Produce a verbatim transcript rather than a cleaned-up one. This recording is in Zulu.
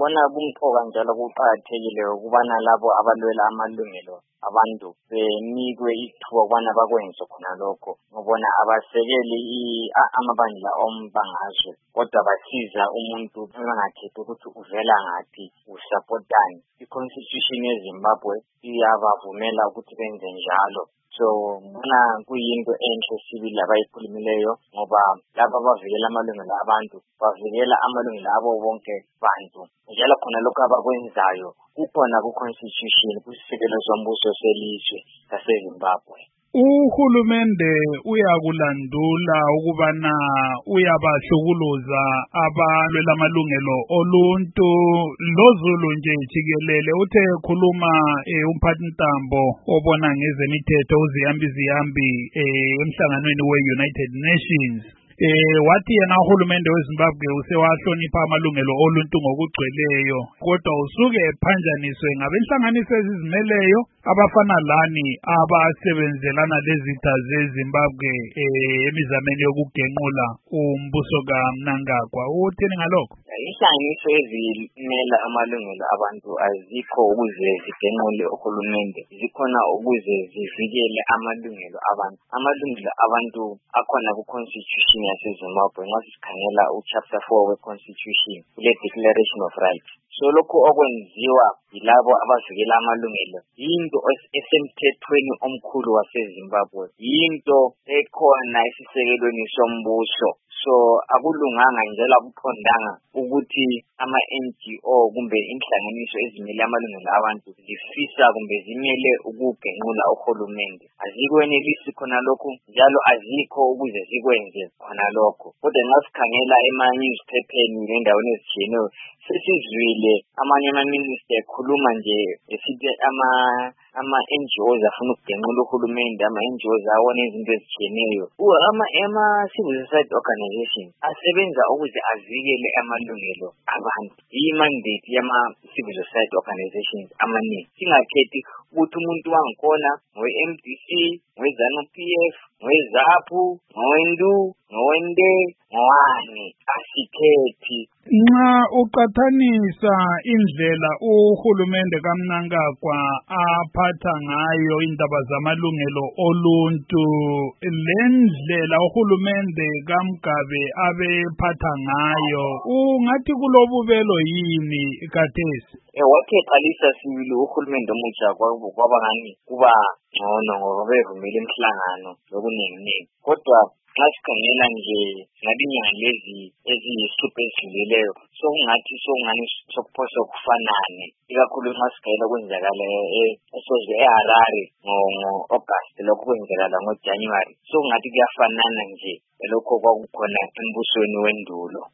ngibona kungiphoka njalo kuqakathekile ukubana labo abalwela amalungelo abantu benikwe ithuba ukubana bakwenze khona lokho. Ngibona abasekeli amabandla ombangazwe kodwa basiza umuntu bengakhethi ukuthi uvela ngaphi, usapotani. I-Constitution yeZimbabwe iyabavumela ukuthi benze njalo. So ngibona kuyinto enhle sibili abayikhulumileyo ngoba laba abavikela amalungelo abantu bavikela amalungelo abo bonke bantu. Njalo khona lokho abakwenzayo kukhona ku-Constitution, kusisekelo sombuso selizwe laseZimbabwe. Uhulumende uyakulandula ukubana uyabahlukuluza abalwela amalungelo oluntu lozulu nje jikelele. Uthe khuluma eh, umphathintambo obona ngezemithetho uZiyambi Ziyambi eh, emhlanganweni we-United Nations. Eh wathi yena uhulumende weZimbabwe usewahlonipha amalungelo oluntu ngokugcweleyo, kodwa usuke phanjaniswe ngabenhlanganiso ezizimeleyo abafana lani abasebenzelana lezitha zeZimbabwe eh, emizameni yokugenqula umbuso kaMnangagwa. Uthini ngalokho? Inhlanganiso ezimela amalungelo abantu azikho ukuze zigenqule uhulumende, zikhona ukuze zivikele amalungelo abantu. Amalungelo abantu akhona ku-Constitution yaseZimbabwe. Nxa sikhangela u-chapter four we-Constitution kule Declaration of Rights. So lokho okwenziwa yilabo abavikela amalungelo yinto esemthethweni omkhulu waseZimbabwe, yinto ekhona esisekelweni sombuso. So akulunganga njalo akuqondanga ukuthi ama-N G O kumbe inhlanganiso ezimele amalungelo abantu zifisa kumbe zimele ukugenqula uhulumende. Azikwenelisi khona lokho njalo azikho ukuze zikwenze khona lokho. Kodwa nxa sikhangela ema-newspapers nendaweni ezitshiyeneyo sesizwile amanye ama-minister ekhuluma nje esithi ama ama-N G Os afuna ukugenqula uhulumende, ama-N G Os awona izinto ezitshiyeneyo. Ama-civil society organization asebenza ukuze avikele amalungelo abantu. I-mandate yama-civil society organizations amaningi. Singakhethi ukuthi umuntu wangikhona ngowe-M D C, ngowe-ZANU-P F, ngowe-ZAPU, ngowendu, ngowende, ngowani, asikhethi. Nxa uqathanisa indlela uhulumende kaMnangagwa aphatha ngayo indaba zamalungelo oluntu lendlela uhulumende kaMgabe abephatha ngayo, ungathi kulobubelo yini kathesi? Ewakhe qalisa sibili uhulumende omutsha kwaba ngani kuba ngcono ngoba bevumela imihlangano lokuningi. Kodwa nxa sikhangela nje ngathi inyanga lezi eziyisithupha ezidlulileyo sokungathi sokungani sokuphosa kufanane, ikakhulu nxa sikhangela kwenzakala esozwe eHarare ngo-August lokho kwenzakala ngo-January. Sokungathi kuyafanana nje lokho kwakukhona embusweni wendulo.